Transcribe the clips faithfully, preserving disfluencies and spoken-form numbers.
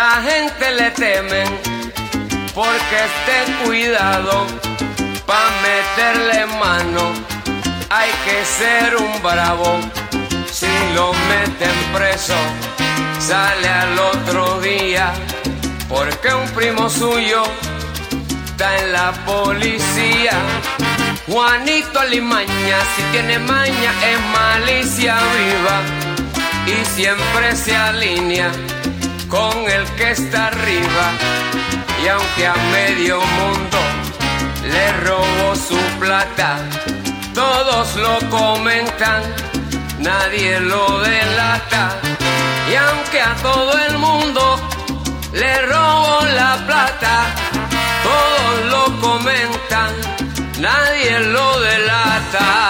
La gente le temen porque es de cuidado. Pa' meterle mano hay que ser un bravo. Si lo meten preso, sale al otro día, porque un primo suyo está en la policía. Juanito Alimaña, si tiene maña, es malicia viva y siempre se alinea con el que está arriba. Y aunque a medio mundo le robó su plata, todos lo comentan, nadie lo delata. Y aunque a todo el mundo le robó la plata, todos lo comentan, nadie lo delata.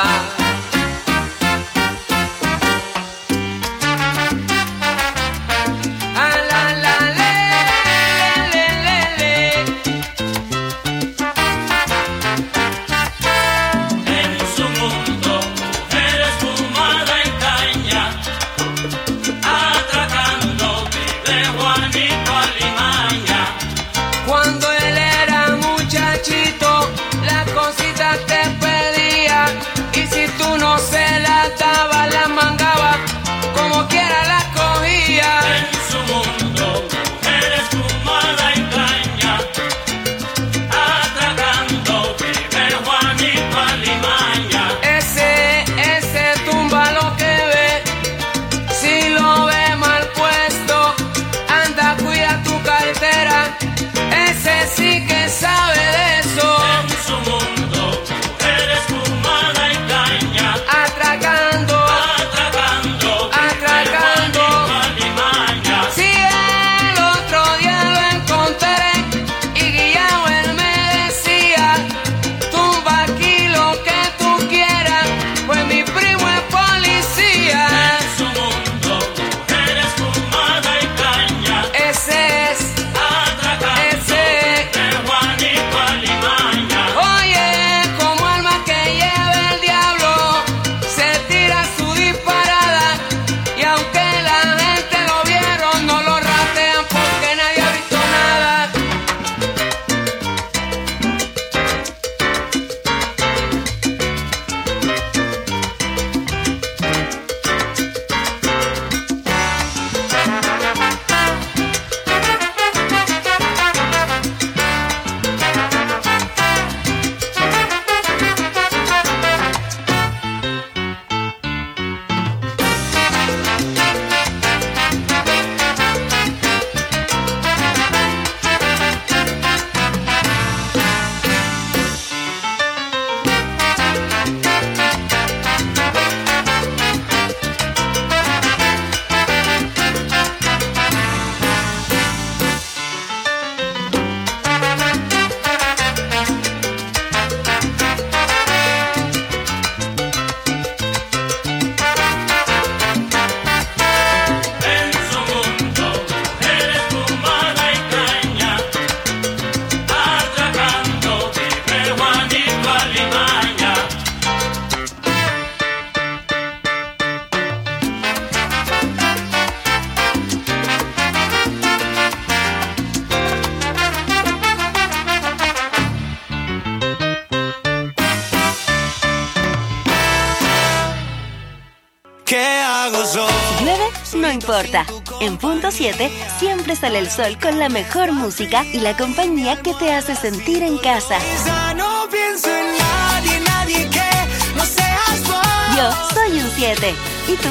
No importa. En Punto siete siempre sale el sol con la mejor música y la compañía que te hace sentir en casa. No pienso en nadie, nadie que no seas vos. Yo soy un siete. ¿Y tú?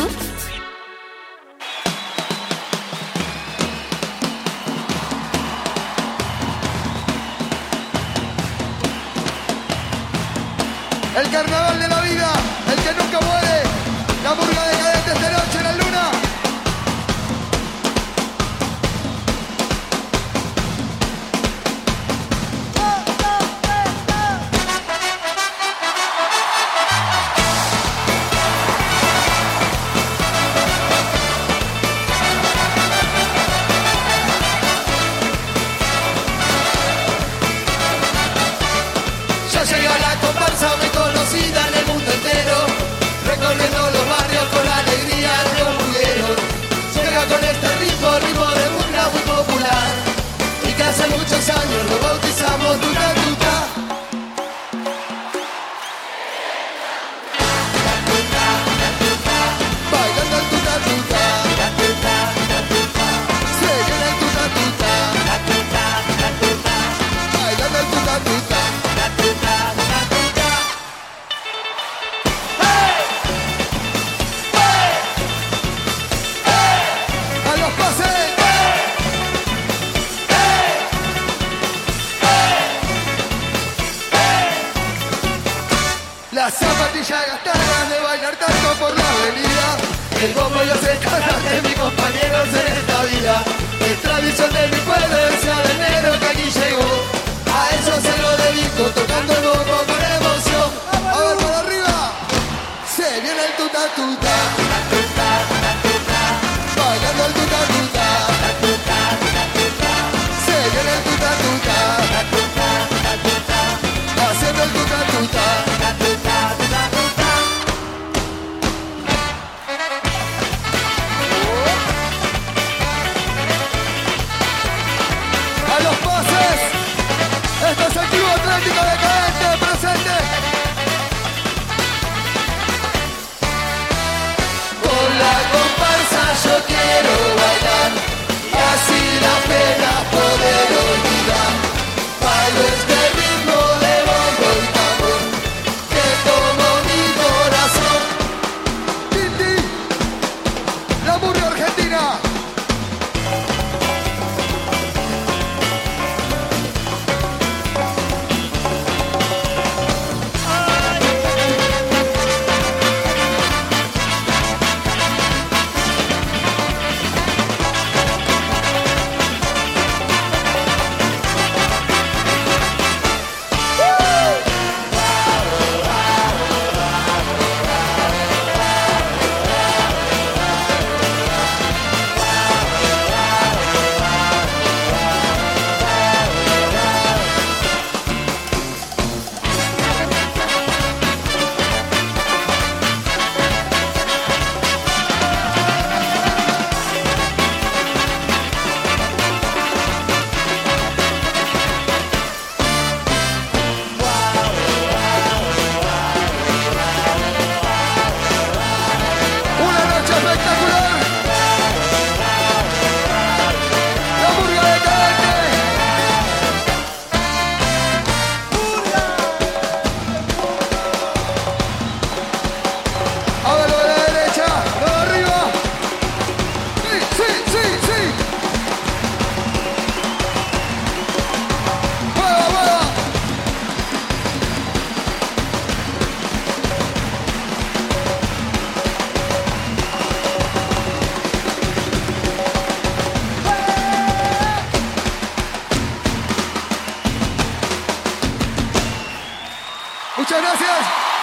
El carnaval de la vida, el que nunca muere, la murga decadente esta noche en la luna. Ya llegó la comparsa reconocida. diez años lo bautizamos tuta tuta. Bailando el tuta tuta. Se viene el tuta tuta. Bailando el tuta tuta. A los pases. Las zapatillas gastadas de bailar tanto por la avenida. El bombo y los escalas de mis compañeros en esta vida. Es tradición de mi pueblo, ese arenero que aquí llegó. A eso se lo dedico, tocando el bombo con emoción. A ver por arriba. Se viene el tuta tuta. Bailando el tuta tuta. Se viene el tuta tuta. Haciendo el tuta tuta. A los pases. Esto es el Club Atlético Decadente presente. Con la comparsa yo quiero bailar y así la pena poder olvidar. Bailo este ritmo de bombo y tambor que tomó mi corazón. Titi, la murga argentina. Una noche espectacular. La murga decadente. A ver lo de la derecha, lo de arriba. Sí, sí, sí, sí. Mueva, mueva. Muchas gracias.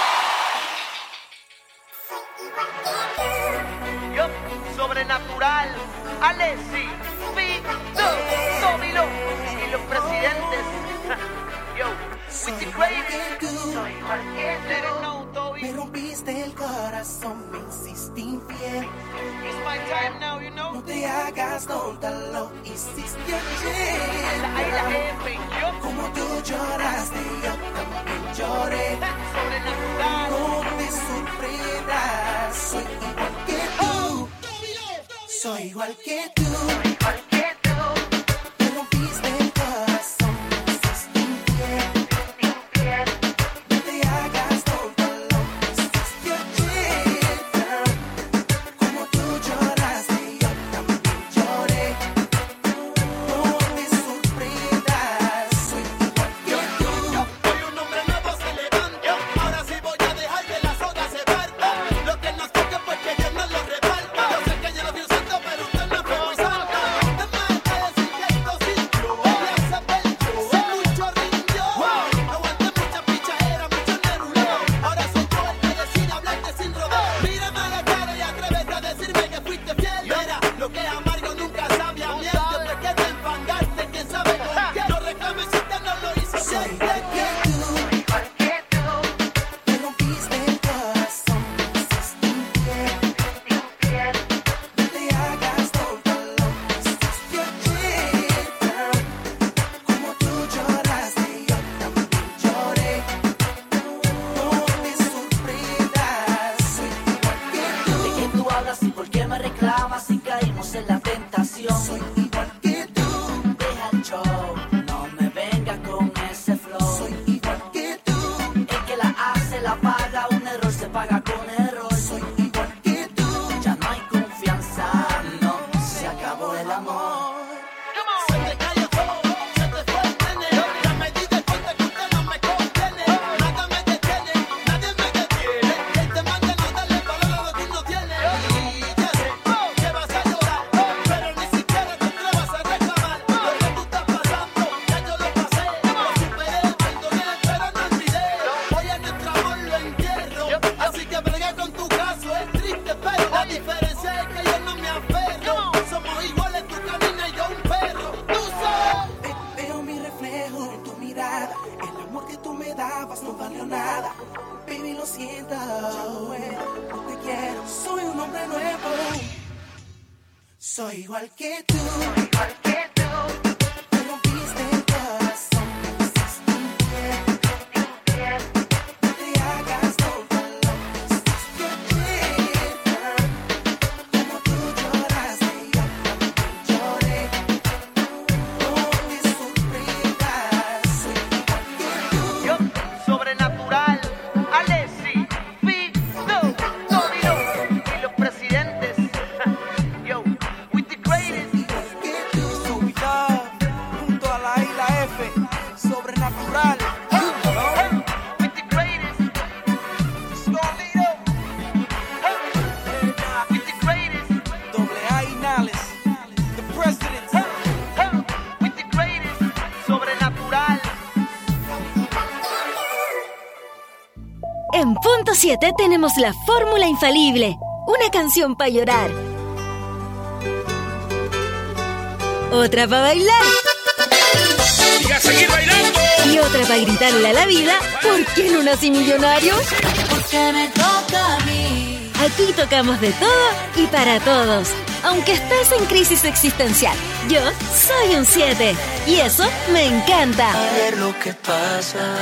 Yo, sobrenatural, Alessi, Vito, Tomilo y los presidentes. Yo, with the crazy. Soy cualquier no, Toby. Me rompiste el corazón, me hiciste infiel. It's my time now, you know. No te hagas tonta, lo hiciste ayer. Ahí la F, yo, Como tú lloraste, yo también lloré. sobrenatural. No te sorprendas, soy igual que tú. Soy igual que tú. Cualquier tú, Me rompiste el corazón, me hiciste infiel. infiel. No te hagas tonta, lo hiciste ayer. Como tú lloraste, yo también lloré. No te sorprendas, soy igual que tú. Soy un hombre nuevo, se levanta. Ahora sí voy a dejar que la soga se parta. Lo que nos toque pues que Dios nos lo reparta. Yo sé que yo lo vi usando, pero usted no fue muy santa. canción. Soy igual que tú. Deja el show, no me vengas con ese flow. Soy igual que tú. El que la hace la paga, un error se paga con error. Soy igual que tú. Ya no hay confianza, no, se acabó el amor. Se te cayó todo, se te fue el nene. Ya me di de cuenta que usted no me contiene. Nada me detiene, nadie me detiene. Él te manda no darle valor a lo que uno tiene. Y ya sé que vas a llorar, pero ni siquiera te atrevas a reclamar. Lo que tú estás pasando, ya yo lo pasé. Lo superé, perdoné, pero no olvidé. Hoy a nuestro amor lo entierro. Así que brega con tu caso, es triste, pero la diferencia es que yo no me aferro. Somos iguales, tú caminas y yo un perro. Tú sabes. Ve- Veo mi reflejo en tu mirada. El amor que tú me dabas no valió nada. Baby, lo siento. Ya no puedo, no te quiero. Soy un hombre nuevo. Soy igual que tú. Igual que tú, Me rompiste el corazón. Me hiciste infiel. infiel. No te hagas tonta, lo que hiciste ayer. Como tú lloraste, yo también lloré. No te sorprendas. Soy igual que tú. Yo, sobrenatural, Alessi, Vito, Domino y los presidentes. Yo, with the greatest. Junto a la isla F, sobrenatural. With the greatest. Solito, With the greatest. doble A y Nales, the president. With the greatest. Sobrenatural. En punto siete tenemos la fórmula infalible. Una canción para llorar. Otra para bailar. Y a seguir bailando. Y otra para gritarle a la vida, ¿por qué no nací millonario? Porque me toca a mí. Aquí tocamos de todo y para todos. Aunque estés en crisis existencial, yo soy un siete. Y eso me encanta. A ver lo que pasa.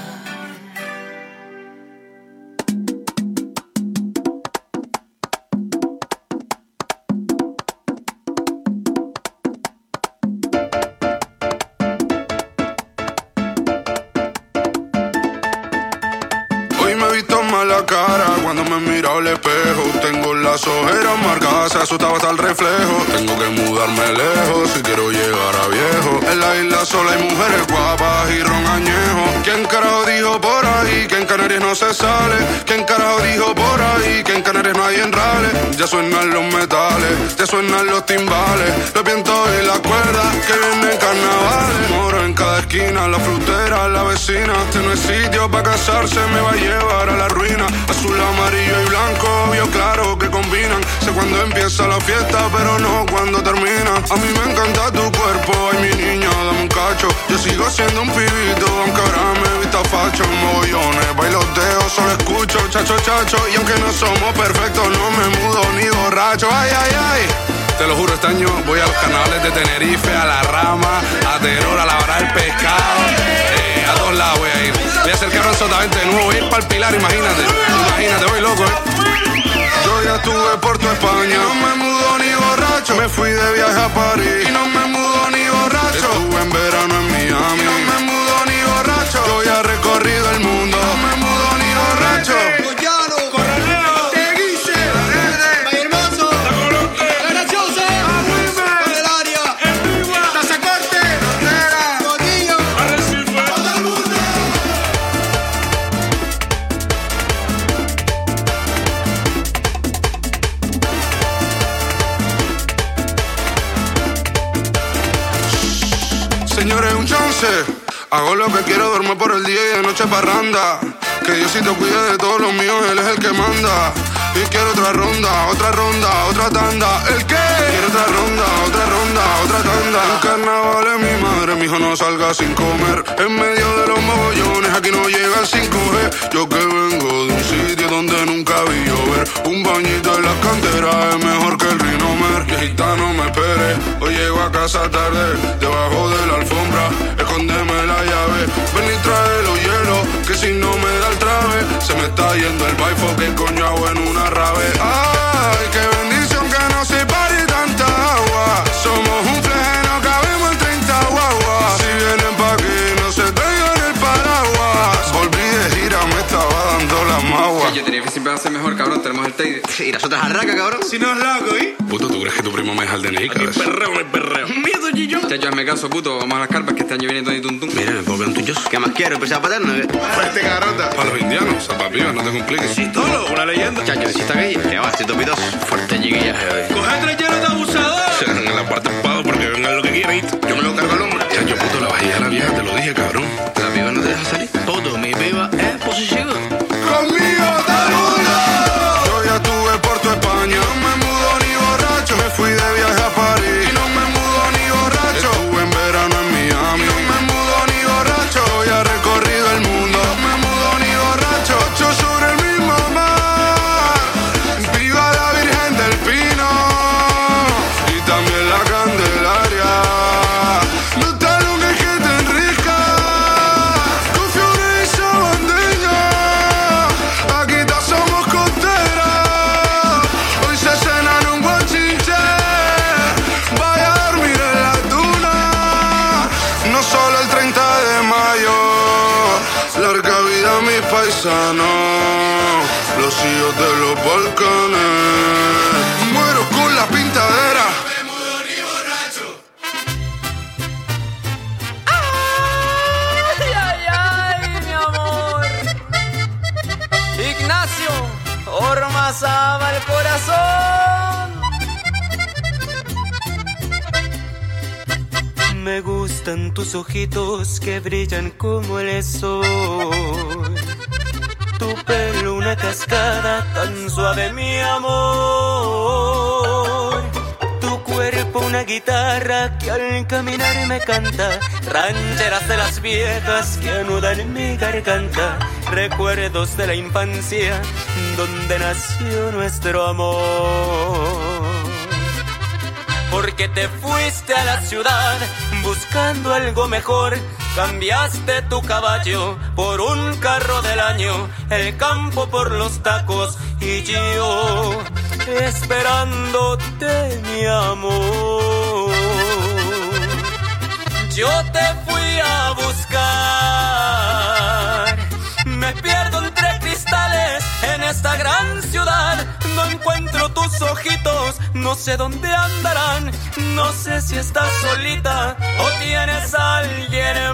Hoy me he visto mal la cara cuando me he mirado al espejo. Tengo las ojeras marcadas, se asustaba hasta el reflejo. Tengo que mudarme lejos si quiero llegar a viejo. En la isla sola hay mujeres guapas y ron añejo. ¿Quién carajo dijo por ahí que en Canarias no se sale? ¿Quién carajo dijo por ahí que en Canarias no hay enrales? Ya suenan los metales, ya suenan los timbales, los vientos y las cuerdas que vienen carnavales. Moro en cada esquina, la frutera, la vecina. Este no es sitio para casarse, me va a llevar a la ruina. Azul, amarillo y blanco, obvio claro que combinan. Sé cuando empieza la fiesta, pero no cuando termina. A mí me encanta tu cuerpo, ay mi niña, dame un cacho. Yo sigo siendo un pibito, aunque ahora me vista facho. Mogollones, bailoteo, solo escucho chacho, chacho. Y aunque no somos perfectos, no me mudo ni borracho. Ay, ay, ay. Te lo juro, este año voy a los canales de Tenerife, a La Rama, a Teror, a labrar el pescado. Eh, a todos lados voy a ir. Voy a hacer que Sotavento de nuevo, voy a ir para el Pilar, imagínate. Imagínate, voy loco, eh. Yo ya estuve por tu España, no me mudo ni borracho. Me fui de viaje a París y no me mudo ni borracho. Estuve en verano en Miami, no me mudo ni borracho. Yo ya he recorrido el mundo, no me mudo ni borracho. Señores, un chance. Hago lo que quiero, duermo por el día y de noche parranda. Que Diosito cuide de todos los míos, Él es el que manda. Y quiero otra ronda, otra ronda, otra tanda. ¿El qué? Quiero otra ronda, otra ronda, otra tanda. En carnaval es mi madre, mi hijo no salga sin comer. En medio de los mogollones, aquí no llega el cinco G. Yo que vengo de un sitio donde nunca vi llover. Un bañito en las canteras es mejor que el Rinomer. Viejita, no me espere, hoy llego a casa tarde. Debajo de la alfombra, escóndeme la llave. Ven y trae los hielos, que si no me da el trave, se me está yendo el baifo, que coño hago en una rave. Ay, qué bendición que no se pare tanta agua. Son F siempre va a ser mejor, cabrón. Tenemos el Teide. Y las otras arracas, cabrón. Si no es loco, ¿eh? Puto, ¿tú crees que tu primo me deja el D N I, Aquí cabeza? perreo, no hay perreo. Miedo, Gillo. Chacho, hazme caso, puto. Vamos a las carpas que este año viene todo y tum tum. Mira, me puedo ver un tuyo. ¿Qué más quiero? ¿Empezar paterno? Fuerte garota. Para los indianos, zapapivas, no te compliques. Chistolo, una leyenda. Chacho, si está gay. ¿Qué va? Estoy topitos. Fuerte chiquillaje hoy. Coge tres llenos de abusador. Se dejan en la parte pavo porque vengan lo que quieran. Yo me lo cargo al hombre. Chacho, puto, la vajilla de la vieja, te lo dije, cabrón. La piba no te deja salir. Puto, mi piba es posesiva. Conmigo te mudo. Yo ya estuve por tu España. No me mudo ni borracho. Me fui de viaje a París. Y no me mudo ni borracho. Estuve en verano en Miami. No me mudo ni borracho. Ya he recorrido el mundo. No me mudo ni borracho. Ocho sobre el mismo mar. Viva la Virgen del Pino. Y también la Candelaria. No está lo que es que te enrica. Con fiore y sabandeña. Aquí todos somos costeras. Hoy se cena en un bochinche. Vaya a dormir en la duna. No solo el treinta de mayo. Larga vida a mis paisanos. Los hijos de los volcanes. Muero con la pintadera. Ay, ay, ay, mi amor. Ignacio, ormasaba el corazón. Me gustan tus ojitos que brillan como el sol. Tu pelo una cascada tan suave, mi amor. Tu cuerpo una guitarra que al caminar me canta. Rancheras de las viejas que anudan en mi garganta. Recuerdos de la infancia donde nació nuestro amor. Porque te fuiste a la ciudad buscando algo mejor. Cambiaste tu caballo por un carro del año, el campo por los tacos y yo esperándote, mi amor. Yo te fui a buscar, me pierdo entre cristales en esta gran ciudad. No encuentro tus ojitos, no sé dónde andarán. No sé si estás solita o tienes a alguien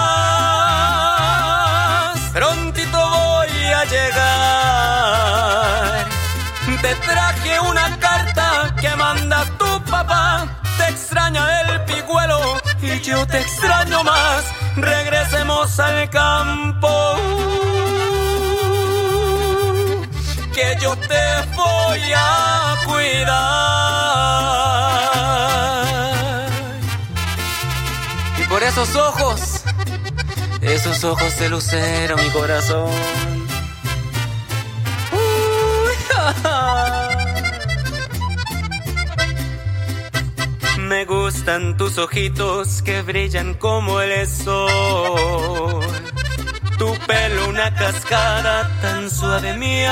más. Prontito voy a llegar. Te traje una carta que manda tu papá. Te extraña el pigüelo y yo te extraño más. Regresemos al campo, que yo te voy a cuidar. Y por esos ojos, esos ojos de lucero, mi corazón. Uy, ja, ja. Me gustan tus ojitos que brillan como el sol. Tu pelo una cascada tan suave, mi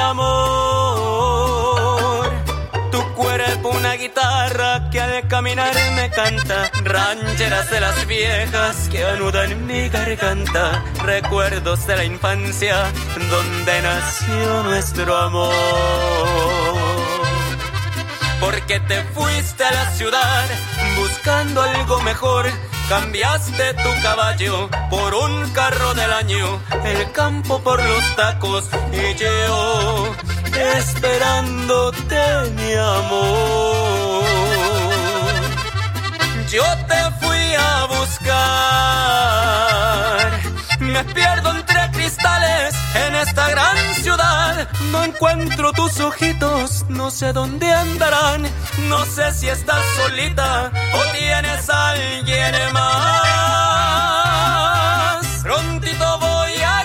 amor. Tu cuerpo una guitarra que al caminar me canta. Rancheras de las viejas que anudan mi garganta. Recuerdos de la infancia donde nació nuestro amor. Porque te fuiste a la ciudad buscando algo mejor. Cambiaste tu caballo por un carro del año, el campo por los tacos y yo esperándote, mi amor. Yo te fui a buscar, me pierdo entre cristales en esta gran ciudad. No encuentro tus ojitos, no sé dónde andarán. No sé si estás solita o tienes a alguien más. Prontito voy a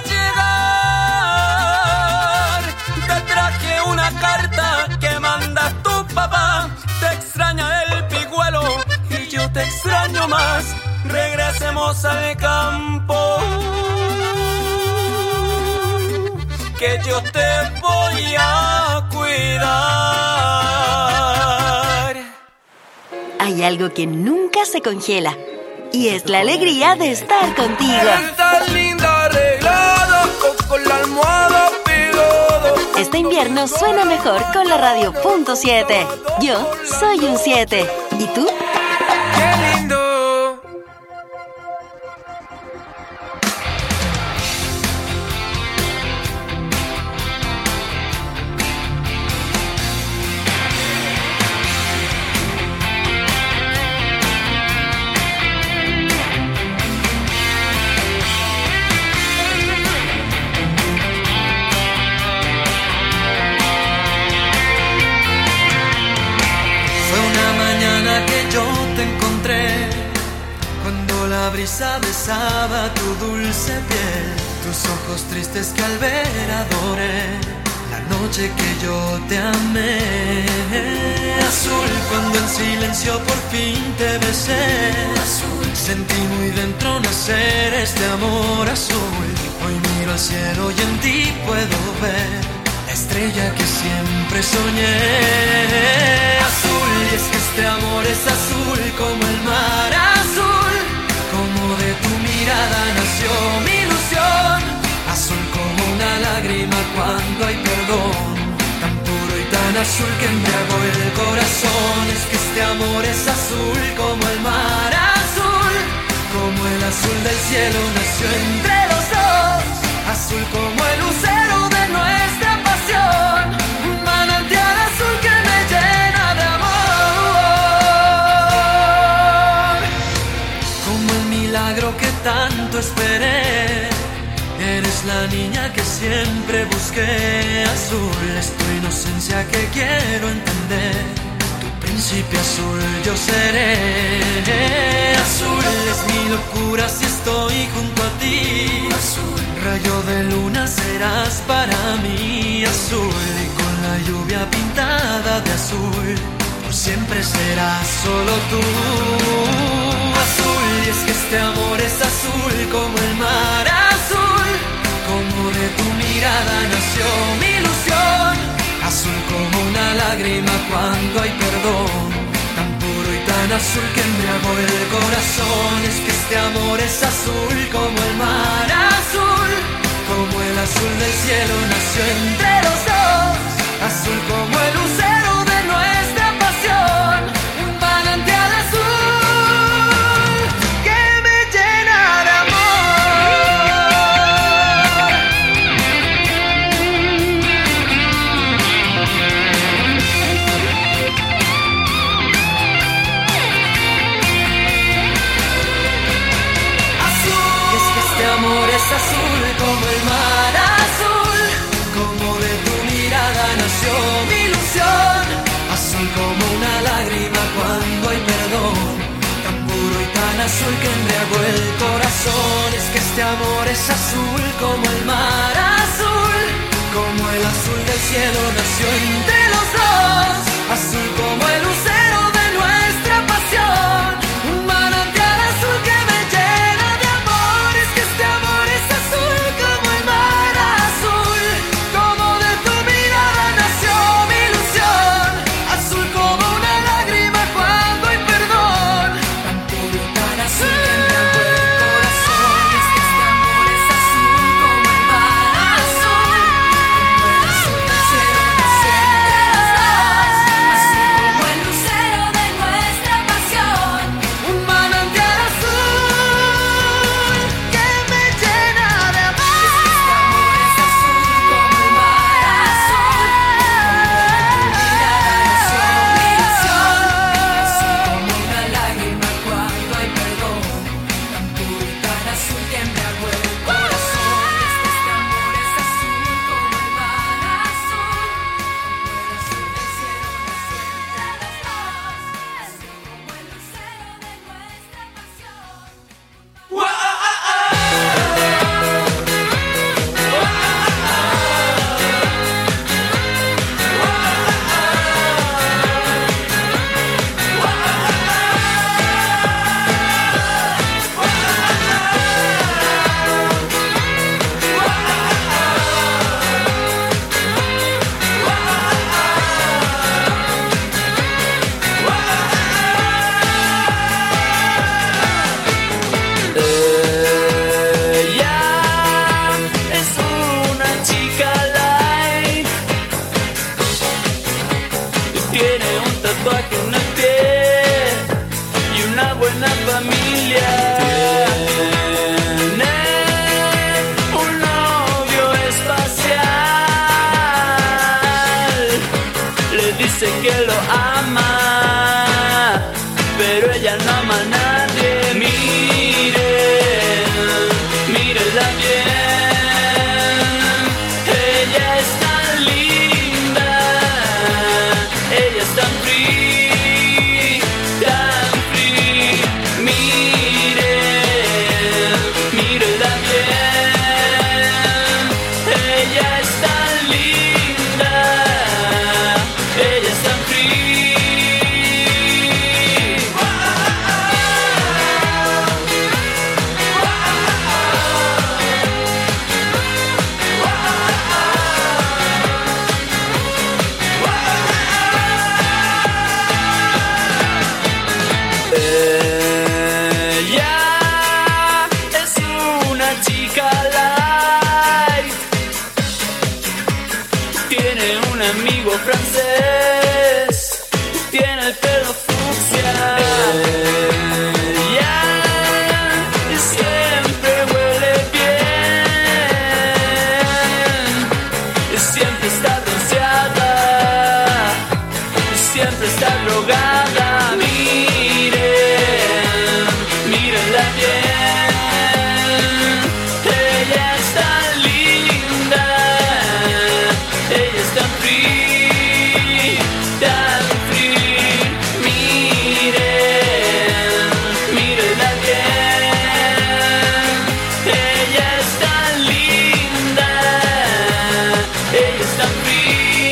llegar. Te traje una carta que manda tu papá. Te extraña el pigüelo y yo te extraño más. Regresemos al campo, que yo te voy a cuidar. Hay algo que nunca se congela y es la alegría de estar contigo. Estás linda arreglada, o con la almohada pegada, Este invierno suena mejor con la radio punto siete. Yo soy un siete. ¿Y tú? ¡Qué lindo! Que yo te encontré cuando la brisa besaba tu dulce piel, tus ojos tristes que al ver adoré, la noche que yo te amé. Azul, cuando en silencio por fin te besé, azul, sentí muy dentro nacer este amor azul. Hoy miro al cielo y en ti puedo ver la estrella que siempre soñé. Azul, y es que este amor es azul como el mar azul, como de tu mirada nació mi ilusión. Azul como una lágrima cuando hay perdón, tan puro y tan azul que embriagó el corazón. Es que este amor es azul como el mar azul, como el azul del cielo nació entre los dos. Azul como el lucero de nuestra pasión, un manantial azul que me llena de amor. Como el milagro que tanto esperé, eres la niña que siempre busqué. Azul es tu inocencia que quiero entender, tu príncipe azul yo seré. Azul es mi locura si estoy junto a ti. Azul, rayo de luna serás para mí. Azul, y con la lluvia pintada de azul, por siempre serás solo tú. Azul, y es que este amor es azul como el mar azul, como de tu mirada nació mi ilusión. Azul como una lágrima cuando hay perdón, tan puro y tan azul que embriagó el corazón. Es que este amor es azul como el mar azul, como el azul del cielo nació entre los dos. Azul como el lucero de nuestra pasión, un manantial azul que me llena de es azul como el mar azul, como de tu mirada nació mi ilusión. Azul como una lágrima cuando hay perdón, tan puro y tan azul que embriagó el corazón. Es que este amor es azul como el mar azul, como el azul del cielo nació entre los dos. Azul como el lucero de nuestra pasión, un manantial azul que me llena de amor. Es que este amor es azul como el mar azul, como de tu mirada nació mi ilusión. Azul como una lágrima cuando hay perdón, tan puro y tan azul que embriagó el corazón. Es que este amor es azul como el mar azul, como el azul del cielo nació entre una familia. Tiene un novio espacial. Le dice que lo ama, pero ella no ama a nadie. Mire, mírela bien. Ella es tan linda, ella es tan free, tan free. Mire, mírela bien. Ella es tan linda, ella es tan free. Ella es una chica light. Tiene un amigo francés, tiene el pelo fucsia. Ella siempre huele bien, siempre está bronceada, siempre está drogada. Mire, mírenla bien. Ella es tan linda, ella es tan free, tan free. Miren, mírenla bien. Ella es tan linda, ella es tan free.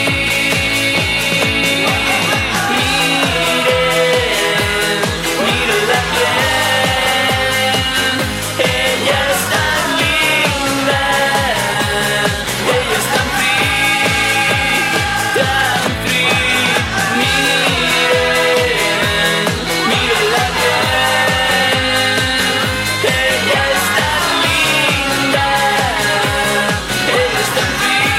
Miren, mírenla bien. Ella es tan linda, ella es tan free, tan free. Miren, mírenla bien. Ella es tan linda, ella es tan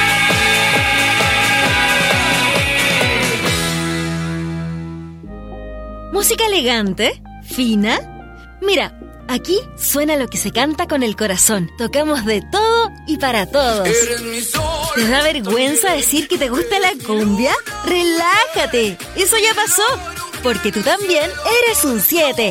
free. Música elegante, fina. Mira, aquí suena lo que se canta con el corazón. Tocamos de todo y para todos. ¿Te da vergüenza decir que te gusta la cumbia? ¡Relájate! Eso ya pasó, porque tú también eres un siete.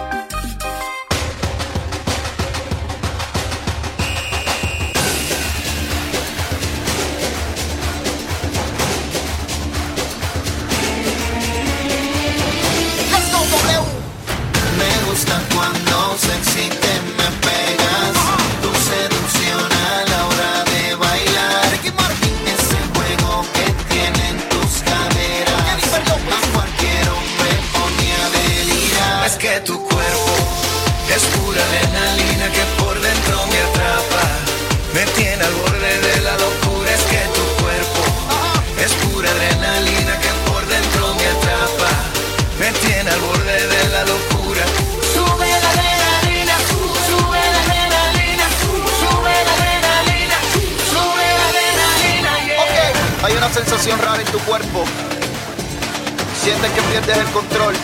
Me gusta cuando sexy te me pegas, tu seducción a la hora de bailar. Ese juego que tienen tus caderas, a cualquier hombre pone a delirar. Es que tu cuerpo es pura adrenalina que por dentro me atrapa, me tiene al borde de la locura. Es que tu cuerpo es pura adrenalina que por dentro me atrapa, me tiene al borde de la locura. Sube la adrenalina, sube la adrenalina, sube la adrenalina, sube la adrenalina. Ok, hay una sensación rara en tu cuerpo. Sientes que pierdes el control.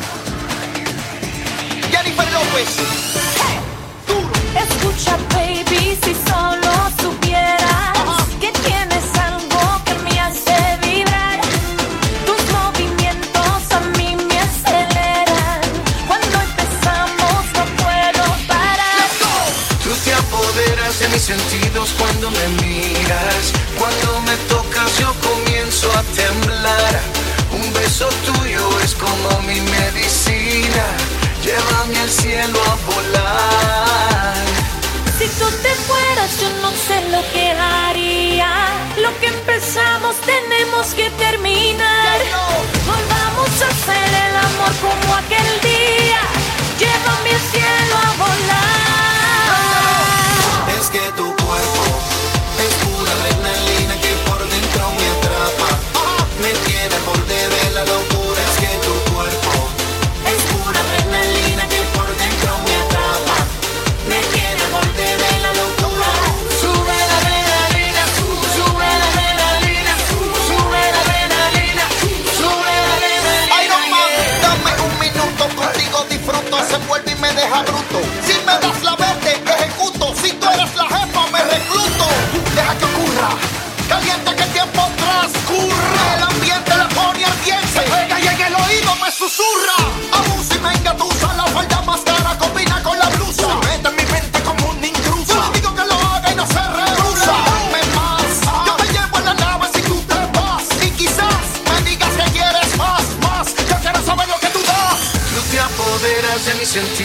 Jennifer López. Escucha, baby, si solo supieras que tienes algo que me hace vibrar. Tus movimientos a mí me aceleran. Cuando empezamos no puedo parar. Tú te apoderas de mis sentidos cuando me miras. Cuando me tocas yo comienzo a temblar. Un beso tuyo es como mi medicina. Llévame al cielo a volar. Si tú te fueras yo no sé lo que haría. Lo que empezamos tenemos que terminar. Volvamos a hacer el amor como aquel día. Llévame al cielo a volar. Es que tu cuerpo es pura adrenalina que por dentro me atrapa, me tiene al borde de la locura. Es que tu cuerpo es pura adrenalina que por dentro me atrapa, me tiene al borde de la locura. Sube la adrenalina, sube la adrenalina, sube la adrenalina, sube la adrenalina. Iron Man, dame un minuto contigo, disfruto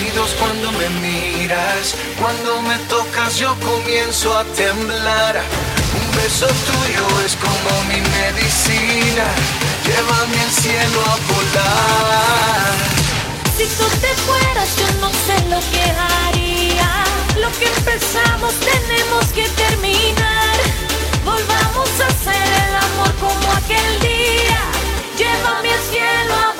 oídos cuando me miras. Cuando me tocas yo comienzo a temblar. Un beso tuyo es como mi medicina. Llévame al cielo a volar. Si tú te fueras yo no sé lo que haría. Lo que empezamos tenemos que terminar. Volvamos a hacer el amor como aquel día. Llévame al cielo a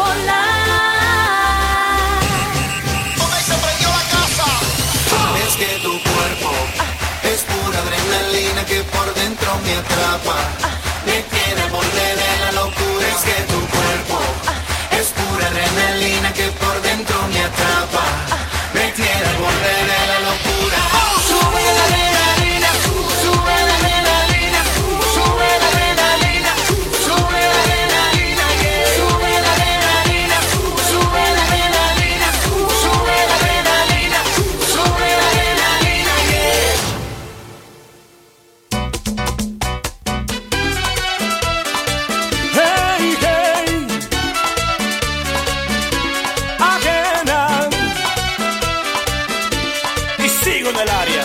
volar. Se prendió la casa. Es que tu cuerpo es pura adrenalina que por dentro me atrapa. Me tiene al borde de la locura. Es que tu cuerpo es pura adrenalina que por dentro me atrapa. Me tiene al borde de la locura. Sube la adrenalina, sube la adrenalina, sube la adrenalina, sube la adrenalina, sube la adrenalina, sube la adrenalina, sube la adrenalina, sube la adrenalina, yeah. Hey, hey, again, y sigo en el área.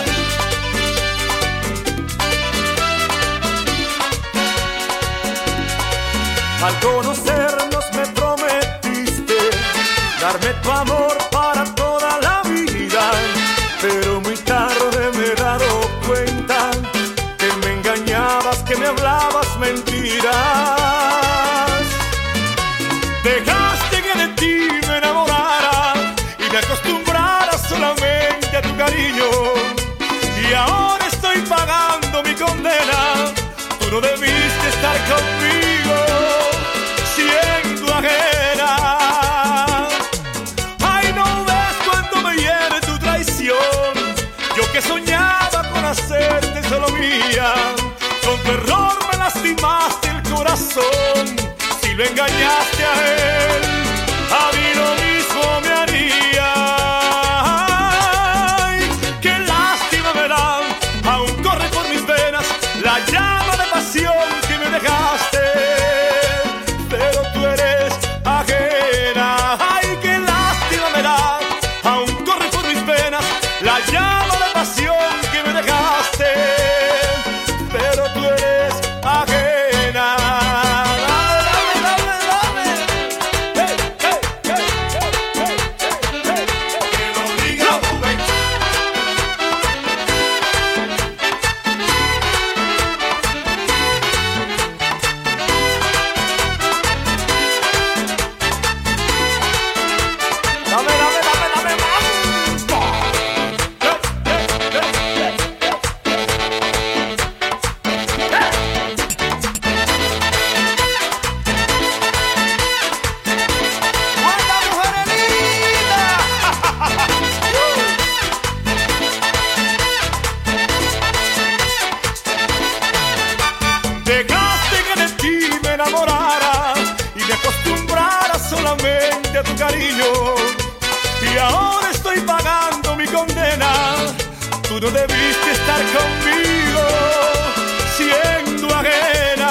Al conocernos me prometiste darme tu amor para toda la vida, pero muy tarde me he dado cuenta que me engañabas, que me hablabas mentiras. Dejaste que de ti me enamorara y me acostumbrara solamente a tu cariño, y ahora estoy pagando mi condena. Tú no debiste estar conmigo siendo ajena. Ay, no ves cuando me hiere tu traición. Yo que soñaba con hacerte solo mía, con tu error me lastimaste el corazón. Si lo engañaste a él, a mí lo mismo me haría. Ay, qué lástima me da, aún corre por mis venas la llama de pasión que me dejaste, pero tú eres ajena. Ay, qué lástima me da, aún corre por mis venas la llama de pasión que me dejaste, pero tú eres ajena. Dame, dame, dame, dame. Hey, hey, hey, hey, hey, hey, hey. Que lo diga Rubén. Dame, dame, dame, dame más. ¡Anda, mujer linda! Dejaste que de ti me enamorara y me acostumbrara solamente a tu cariño, y ahora estoy pagando mi condena. Tú no debiste estar conmigo siendo ajena.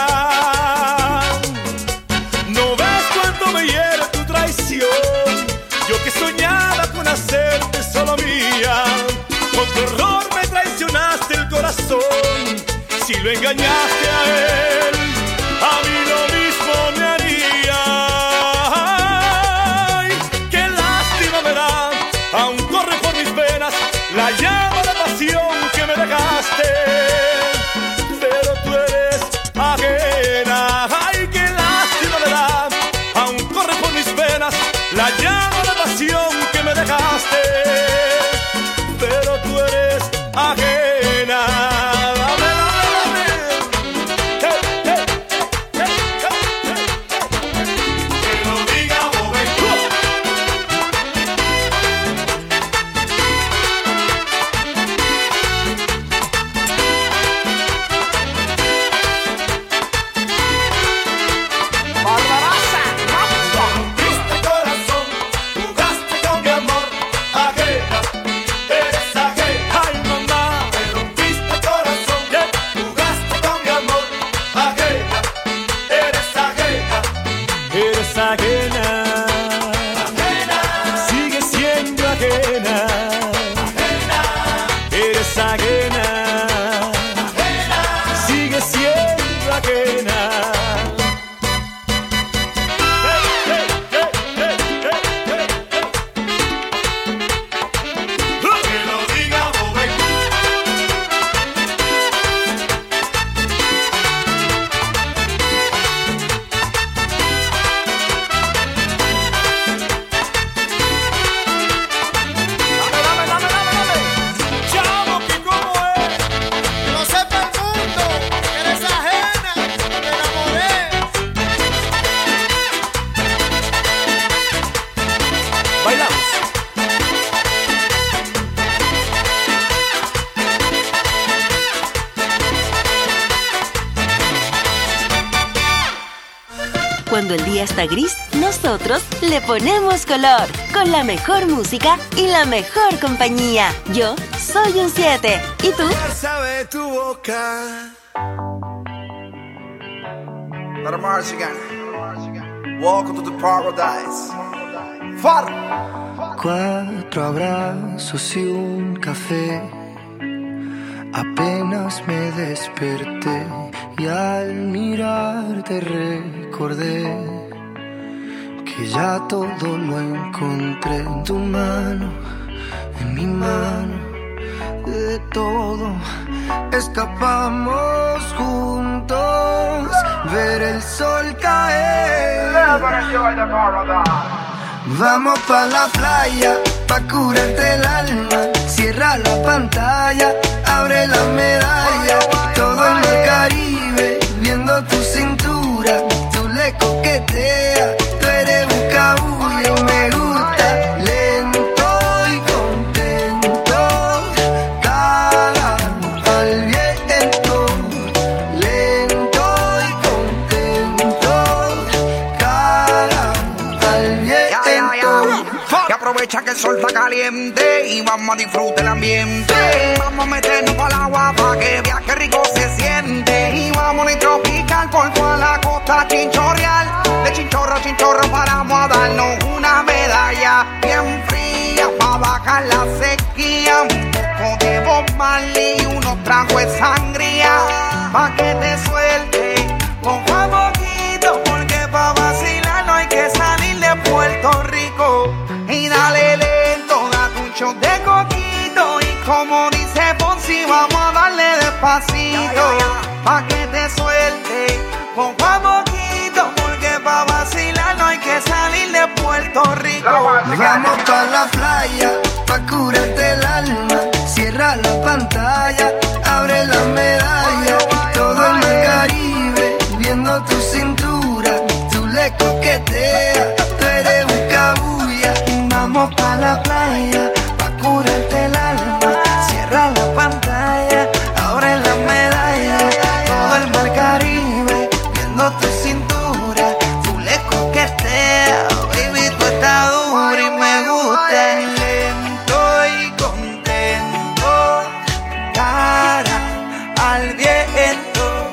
No ves cuánto me hiere tu traición. Yo que soñaba con hacerte solo mía, con tu error me traicionaste el corazón. Si lo engañaste a él, a mí lo mismo me haría. Ay, qué lástima me da, aún corre por mis venas la llama de pasión que me dejaste, pero tú eres ajena. Ay, qué lástima me da, aún corre por mis venas la llama de pasión que me dejaste, pero tú eres ajena. Dame, dame, dame. Hey, hey, hey, hey, hey, hey. Que lo diga Rubén. cuando el día está gris, nosotros le ponemos color con la mejor música y la mejor compañía. Yo soy un siete. ¿Y tú? Sabe tu boca. Let Mars again. Welcome to the paradise. Far. Cuatro abrazos y un café. Apenas me desperté y al mirarte recordé que ya todo lo encontré en tu mano, en mi mano. De todo escapamos juntos, ver el sol caer. Vamos pa' la playa, pa' curarte el alma. Cierra la pantalla, abre la medalla. Todo en el Caribe, viendo tu cintura. Tú le coqueteas, tú eres un cabullo. Me gusta lento y contento. Cara al viento, lento y contento. Cara al viento. Que aprovecha que el sol está caliente y vamos a disfrutar el ambiente. Vamos a meternos para el agua para que viaje rico se siente. Y vamos a tropical por toda la costa chinchorreal. De chinchorro a chinchorro paramos a darnos una medalla bien fría para bajar la sequía. Un poco de Bob Marley y unos tragos de sangría pa' que te suelte poco a poquito, porque pa' vacilar no hay que salir de Puerto Rico. Y dale lento, date un shot de coquito. Y como dice Fonsi, vamos a darle despacito pa' que te suelte poco a poquito, porque pa' vacilar no hay que salir de Puerto Rico. Vamos pa' la playa, pa' curarte el alma. Cierra la pantalla, abre la medalla. Todo en el Caribe, viendo tu cintura. Tú le coqueteas, tú eres un cabulla. Vamos pa' la playa, pa' curarte el alma. Cierra la pantalla, abre la medalla. Todo el mar Caribe, viendo tu cintura. Tú le coqueteas, baby, tú estás dura y me gusta. Lento y contento, cara al viento.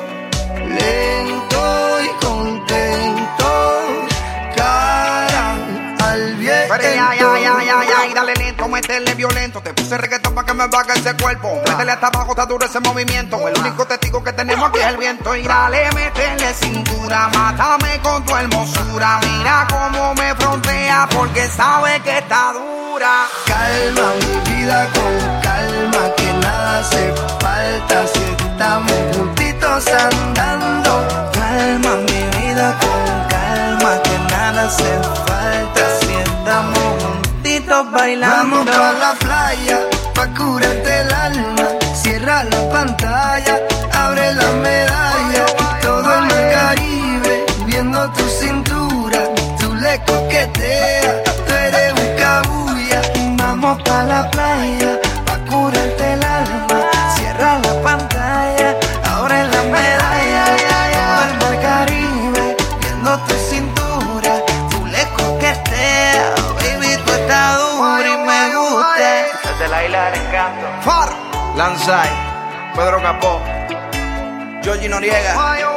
Lento y contento, cara al viento. Pero ya, ya, ya, ya, ya, y dale lento, métele violento. Te puse reggaetón pa' que me baje ese cuerpo. Métele hasta abajo, está duro ese movimiento. El único testigo que tenemos aquí es el viento. Y dale, métele cintura, mátame con tu hermosura. Mira cómo me frontea, porque sabe que está dura. Calma mi vida con calma, que nada hace falta si estamos juntitos andando. Calma mi vida con calma, que nada hace falta si estamos juntitos bailando. Vamos pa' la playa, pa' curarte el alma. Cierra la pantalla, abre la medalla. Todo en el Caribe, viendo tu cintura. Tú le coqueteas, tú eres un cabulla. Vamos pa' la playa, pa' curarte el alma. Cierra la pantalla, abre la medalla. Todo el mar Caribe, viendo tu cintura. Tú le coqueteas, baby, tú estás dura y me gusta. Desde la isla del encanto. Far, Lanzai, Pedro Capó, Georgie Noriega,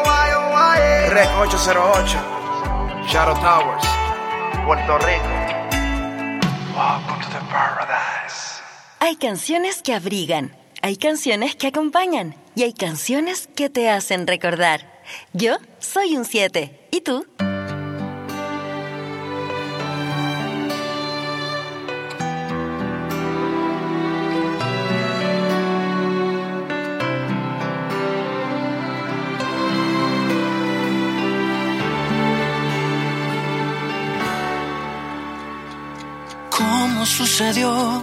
Rec ocho cero ocho, Shadow Towers, Puerto Rico. Welcome to the paradise. Hay canciones que abrigan, hay canciones que acompañan y hay canciones que te hacen recordar. Yo soy un siete. ¿Y tú? ¿Cómo sucedió?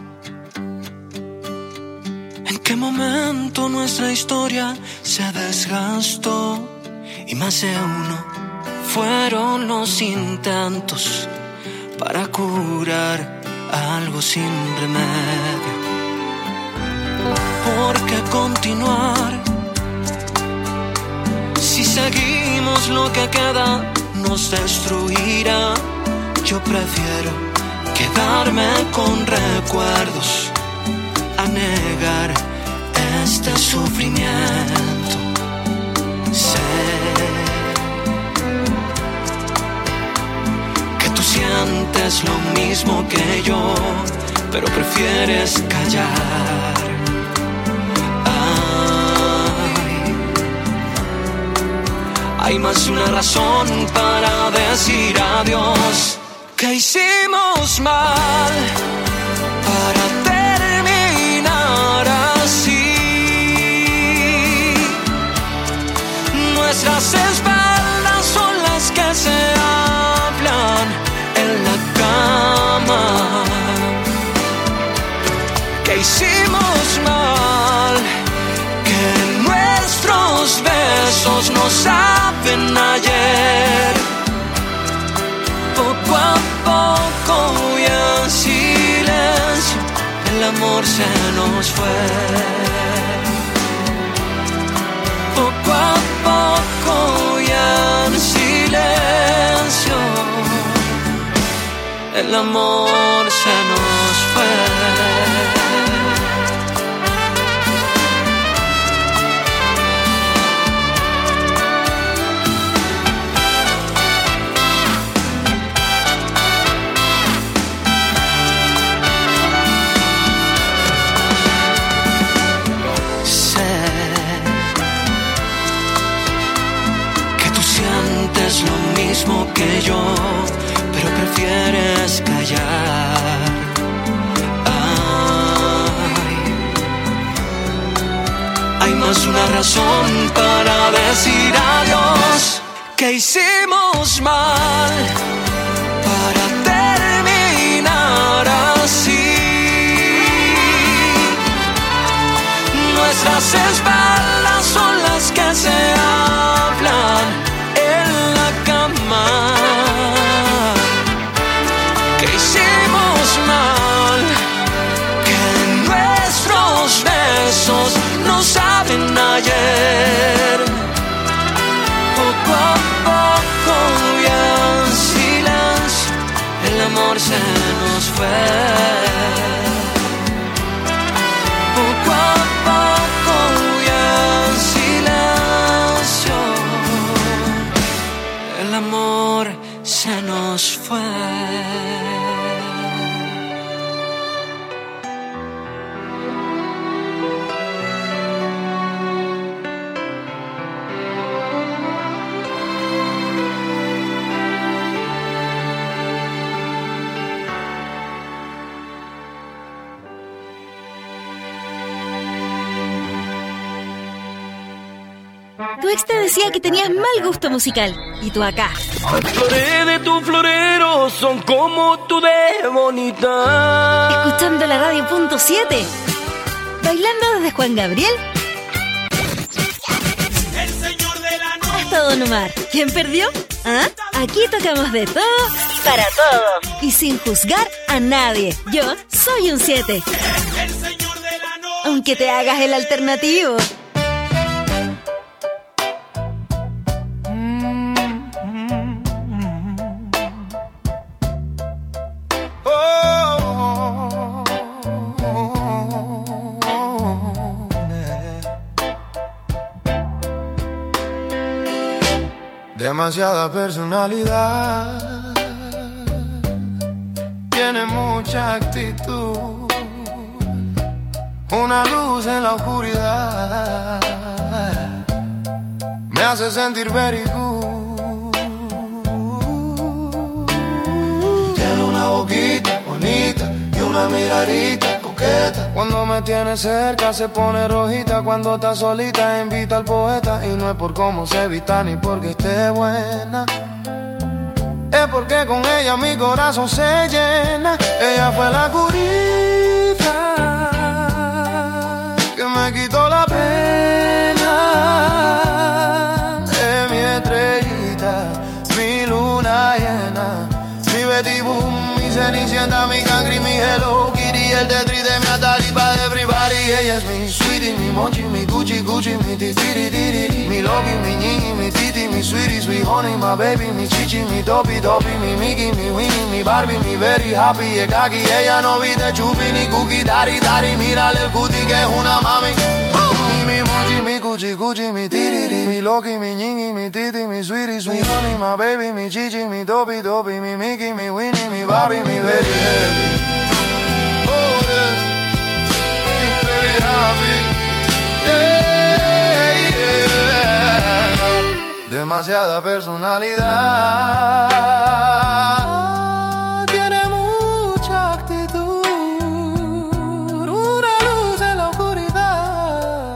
¿En qué momento nuestra historia se desgastó? Y más de uno fueron los intentos para curar algo sin remedio. ¿Por qué continuar si seguimos lo que queda nos destruirá. Yo prefiero quedarme con recuerdos a negar este sufrimiento. Sé que tú sientes lo mismo que yo, pero prefieres callar. Ay, hay más de una razón para decir adiós. Que hicimos mal para terminar así. Nuestras espaldas son las que se hablan en la cama. Que hicimos mal, que nuestros besos no saben ayer. Poco a poco y en silencio el amor se nos fue. Poco a poco y en silencio el amor se nos fue. Es lo mismo que yo, pero prefieres callar. Ay, hay más de una razón para decir adiós. Que hicimos mal para terminar así. Nuestras espaldas son las que se hablan. Que hicimos mal, que nuestros besos no saben ayer. Poco a poco y en silencio el amor se nos fue. Poco a poco y en silencio el amor se nos fue. Tu ex te decía que tenías mal gusto musical. Y tú acá. Las flores de tu florero son como tú de bonita. Escuchando la radio punto siete. Bailando desde Juan Gabriel hasta Don Omar. ¿Quién perdió? ¿Ah? Aquí tocamos de todo para todos. Y sin juzgar a nadie. Yo soy un siete. Aunque te hagas el alternativo. Demasiada personalidad, tiene mucha actitud, una luz en la oscuridad, me hace sentir very good. Tiene una boquita bonita y una miradita coqueta. Cuando me tiene cerca se pone rojita. Cuando está solita invita al poeta. Y no es por cómo se vista ni porque esté buena, es porque con ella mi corazón se llena. Ella fue la curita que me quitó la pena. Es mi estrellita, mi luna llena, mi Betty Boom, mi Cenicienta, mi Cangri, mi Hello Kitty, el Tetris de mi Atari pa' de everybody. Ella ella es mi sweetie, mi mochi, mi Gucci, Gucci, mi titiri, tiri. Mi logi, mi ñi, mi titi, mi sweetie, sweet honey, my baby, mi chichi, mi topi, topi, mi Mickey, mi Winnie, mi Barbie, mi very happy. Es kaki, ella no viste chupi ni cookie, dari, dari. Mírale el cutie que es una mami. Mi mochi, mi Gucci, Gucci, mi tiri, mi logi, mi ñi, mi titi, mi sweetie, sweet honey, my baby, mi chichi, mi topi, topi, mi Mickey, mi Winnie, mi Barbie, mi very happy. Oh, yeah. Yeah, yeah. Demasiada personalidad, tiene mucha actitud, una luz en la oscuridad,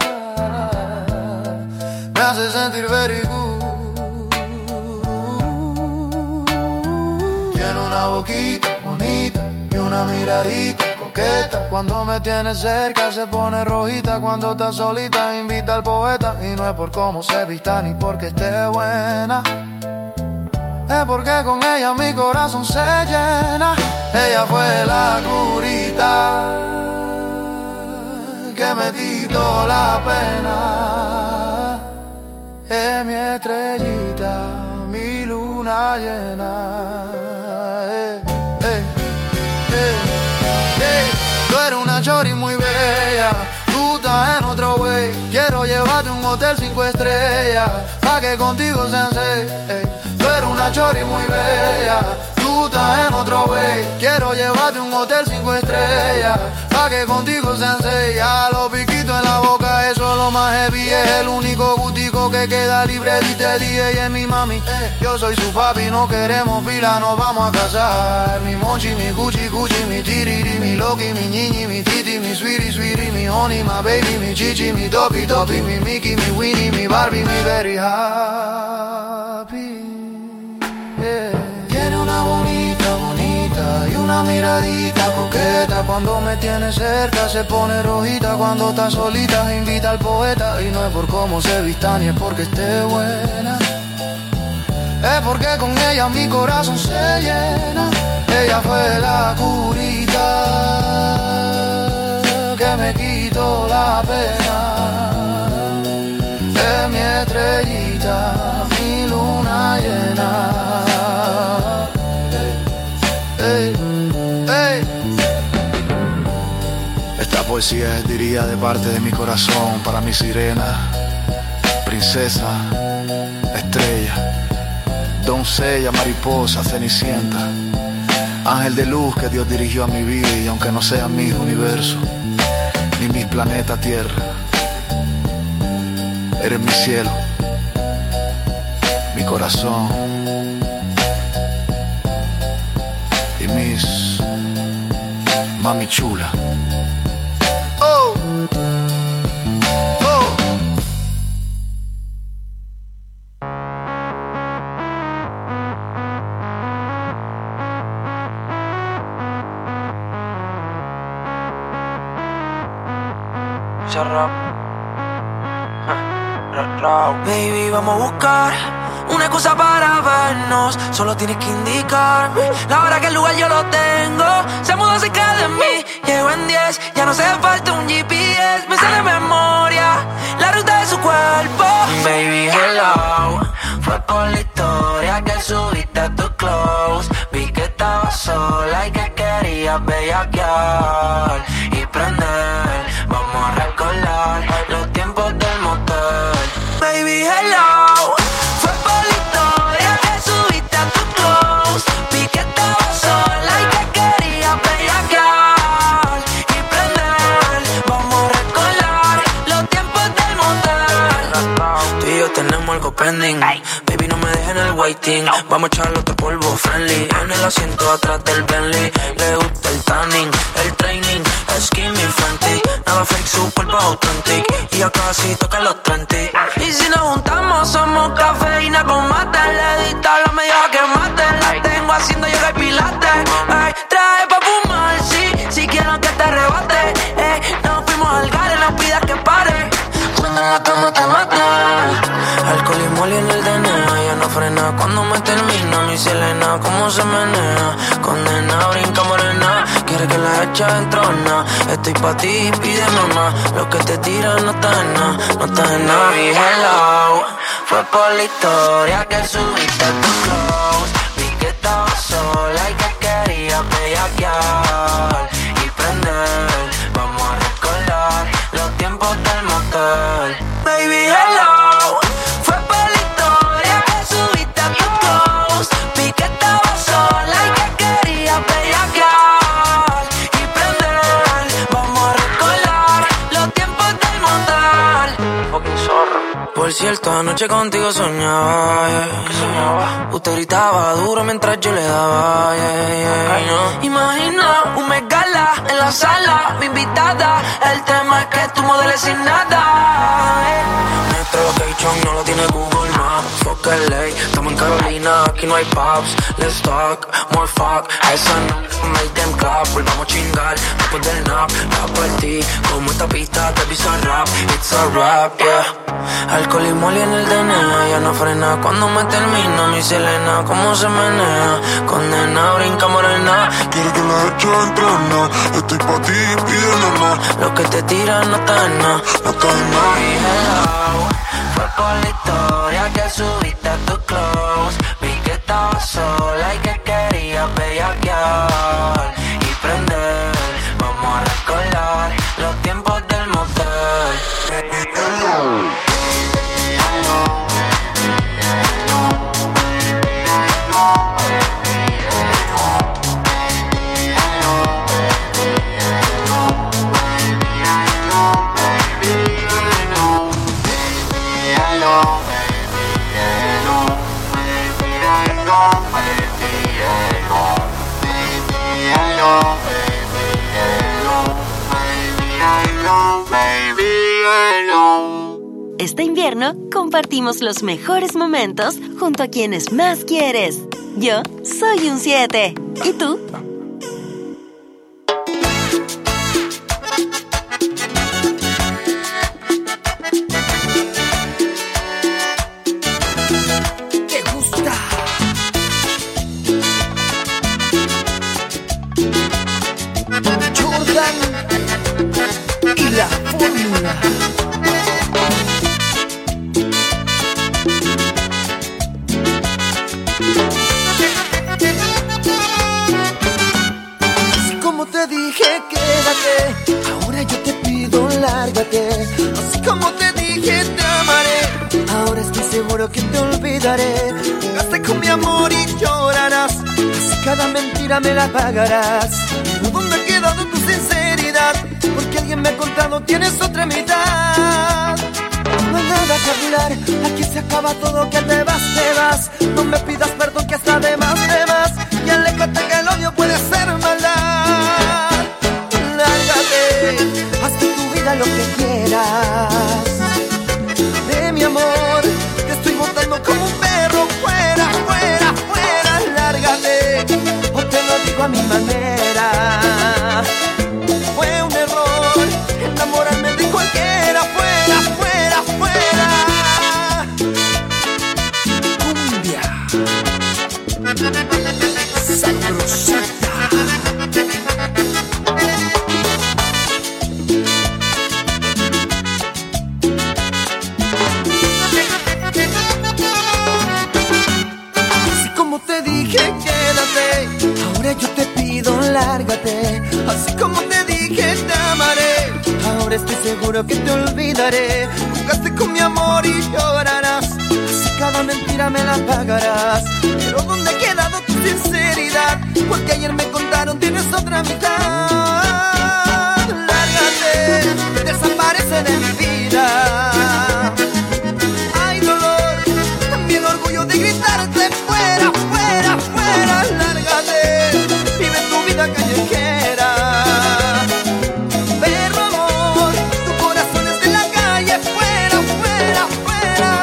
me hace sentir very good. Tiene una boquita bonita y una miradita coqueta. Cuando me tiene cerca se pone rojita. Cuando está solita invita al poeta. Y no es por cómo se vista ni porque esté buena, es porque con ella mi corazón se llena. Ella fue la curita que me quitó la pena. Es mi estrellita, mi luna llena. Eh, eh, eh. Tú eres una chori muy bella, tú estás en otro way. Quiero llevarte a un hotel cinco estrellas, pa' que contigo sean seis. Ey. Tú eres una chori muy bella, tú estás en otro way. Quiero llevarte a un hotel cinco estrellas, pa' que contigo sean seis. A los piquitos en la boca, eso es lo más heavy. Es el único gustico que queda libre. Dite dije, ella es mi mami, yo soy su papi. No queremos pila, nos vamos a casar. Mi mochi, mi Gucci, Gucci, mi tiriri, mi loki, mi ñiñi, mi titi, mi sweetie, sweetie, mi honey, my baby, mi chichi, mi topi, topi, mi Mickey, mi Winnie, mi Barbie, mi very happy. Yeah. Tiene una bonita, bonita y una miradita coqueta. Cuando me tiene cerca se pone rojita. Cuando está solita invita al poeta. Y no es por cómo se vista ni es porque esté buena, es porque con ella mi corazón se llena. Ella fue la curita que me quitó la pena. Es mi estrellita, mi luna llena. Ey, ey. Esta poesía es, diría, de parte de mi corazón para mi sirena, princesa, estrella, doncella, mariposa, cenicienta, ángel de luz que Dios dirigió a mi vida. Y aunque no sea mi universo ni mi planeta Tierra, eres mi cielo, mi corazón y mis mami chula. Oh, oh. Rap. Baby, vamos a buscar una excusa para vernos. Solo tienes que indicarme la hora, que el lugar yo lo tengo. Se mudó cerca de mí, llego en diez. Ya no hace falta un G P S, me sale de memoria la ruta de su cuerpo. Baby, hello, fue por la historia que subiste a tu close. Vi que estabas sola y que querías bellaquear y prender. Vamos a recordar los tiempos del motel. Baby, hello, fue por la historia que subiste a tu close. Vi que estabas sola y que querías bellaquear y prender. Vamos a recordar los tiempos del motel. Tú y yo tenemos algo pending. Baby, no me dejes en el waiting. Vamos a echarle otro polvo friendly en el asiento atrás del Bentley. Le gusta el tanning, el training, skinny Fenty. Nada fake, su cuerpo authentic. Y ya casi toca los treinta. Y si nos juntamos somos cafeína con mate. Le di tabla medio a que mate. La tengo haciendo yoga y pilates. Ay, trae pa' fumar, sí. Si quiero que te arrebate. Eh, nos fuimos al gare, no pidas que pare. Cuando en la cama te mate. Alcohol y moli en el D N A. Ya no frena cuando me termina. Mi Selena, cómo se menea. Condena, brinca morena. Quiere que la echa en trona. estoy pa' ti, pídeme más. Lo que te tiran no está en nada, no está en nada. Y hello, fue por la historia que subiste tu close. Vi que estabas sola y que querías bellaquear y prender. Vamos a recordar los tiempos del motel. Baby, hello, fue por la historia que subiste a tu close. Vi que estabas sola y que querías bellaquear y prender. Vamos a recordar los tiempos del motel. Fucking zorro. Por cierto, anoche contigo soñaba, yeah. ¿Qué soñaba? Usted gritaba duro mientras yo le daba, yeah, yeah, yeah. Imagina un megala en la sala, mi invitada. El tema es que tú modeles sin nada, yeah. Nuestro location no lo tiene Google Maps. Fuck L A, estamos en Carolina, aquí no hay pubs. Let's talk, more fuck. Esa no make them clap. Volvamos a chingar después del nap. La por ti, como esta pista te pisa rap. It's a rap, yeah. Alcohol y moli en el D N A, ya no frena cuando me termina mi Selena, cómo se menea, condena, brinca morena. Quiero que la eche entrena, estoy pa' ti, pídeme más. Lo que te tiran no está en nada, no está en nada. Y hello, fue por la historia que subiste a tu close. Vi que estabas sola y que querías bellaquear y prender. Vamos a recordar los tiempos del motel. Este invierno compartimos los mejores momentos junto a quienes más quieres. Yo soy un siete. ¿Y tú? ¿Te gusta? Jordan y la fórmula. Te dije quédate, ahora yo te pido lárgate. Así como te dije te amaré, ahora estoy seguro que te olvidaré. Jugaste con mi amor y llorarás, así cada mentira me la pagarás. Pero ¿dónde ha quedado tu sinceridad? Porque alguien me ha contado tienes otra mitad. No hay nada que hablar, aquí se acaba todo, que te vas, te vas. No me pidas perdón que hasta de más, de más. Y aléjate que el odio puede ser maldad. Lárgate, haz de tu vida lo que quieras. De mi amor, te estoy botando como un perro. Fuera, fuera, fuera, lárgate. O te lo digo a mi manera. Fue un error enamorarme de cualquiera. Fuera, fuera, fuera. Cumbia sabrosita. Así como te dije quédate, ahora yo te pido lárgate. Así como te dije te amaré, ahora estoy seguro que te olvidaré. Jugaste con mi amor y llorarás, así cada mentira me la pagarás. Pero ¿dónde ha quedado tu sinceridad? Porque ayer me contaron tienes otra mitad. Lárgate, desaparece de mi vida. Hay dolor, también orgullo de gritarte fuera, fuera, fuera. Lárgate, vive tu vida callejera. Perro amor, tu corazón es de la calle. Fuera, fuera, fuera.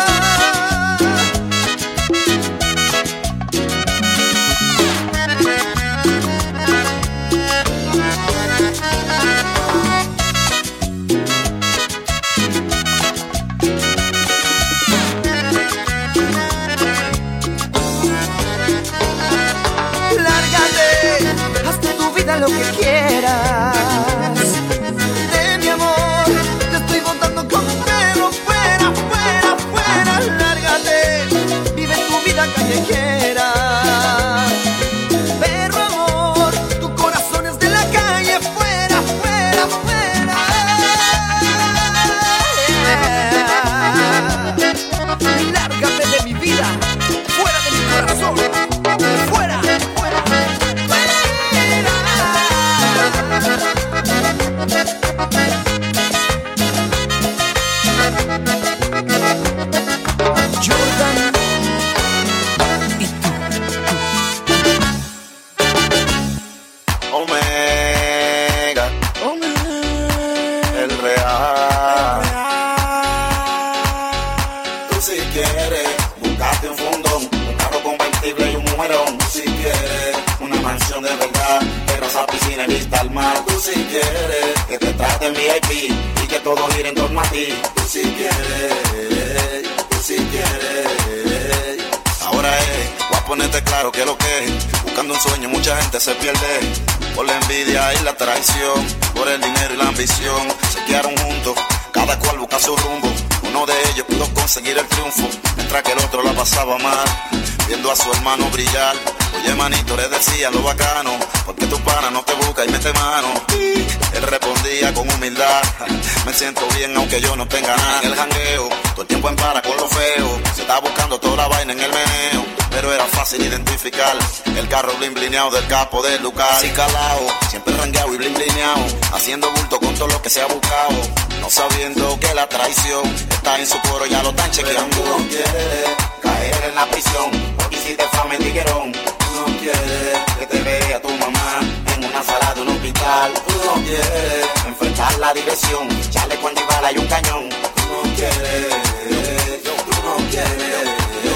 tiene vista al mar. Tú si quieres que te traten V I P y que todo gire en torno a ti. Tú si quieres, tú si quieres. Ahora es, voy a ponerte claro que lo que es. Buscando un sueño mucha gente se pierde. Por la envidia y la traición, por el dinero y la ambición. Se quedaron juntos, cada cual busca su rumbo. Uno de ellos pudo conseguir el triunfo, mientras que el otro la pasaba mal, viendo a su hermano brillar. Oye manito, le decía lo bacano, porque tu pana no te busca y mete mano. Y él respondía con humildad, me siento bien aunque yo no tenga nada. En el jangueo, todo el tiempo en para con lo feo, se estaba buscando toda la vaina en el meneo, pero era fácil identificar el carro blin blineado del capo del lugar. Así calao, siempre rangueado y blin blineado, haciendo bulto con todo lo que se ha buscado, no sabiendo que la traición está en su cuero, ya lo están chequeando. Tú no quieres caer en la prisión, porque hiciste fama en tiguerón. Tú no quieres que te vea tu mamá en una sala de un hospital. Tú no quieres enfrentar la diversión, echarle cuando y bala y un cañón. Tú no quieres, tú no quieres.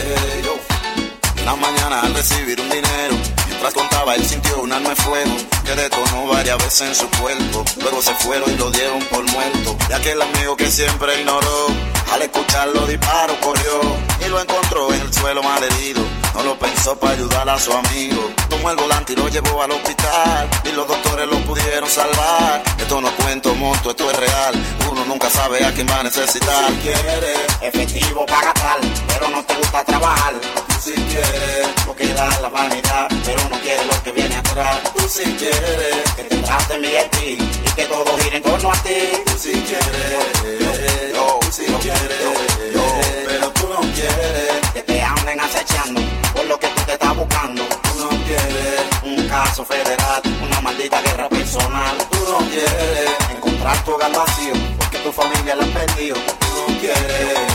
La mañana al recibir un dinero, mientras contaba él sintió un arma de fuego que detonó varias veces en su cuerpo. Luego se fueron y lo dieron por muerto. Y aquel amigo que siempre ignoró, al escuchar los disparos corrió y lo encontró en el suelo malherido. No lo pensó para ayudar a su amigo, tomó el volante y lo llevó al hospital y los doctores lo pudieron salvar. Esto no cuento monto, esto es real, uno nunca sabe a quién va a necesitar. Si quieres efectivo paga tal, pero no te gusta trabajar. Tú si quieres lo que da la vanidad, pero no quieres lo que viene atrás. Tú si quieres que te traten V I P y que todo gire en torno a ti. Tú si quieres, yo, tú si quieres, yo, pero tú no quieres que te anden acechando por lo que tú te estás buscando. Tú no quieres un caso federal, una maldita guerra personal. Tú no quieres encontrar tu hogar vacío porque tu familia la han perdido. Tú no quieres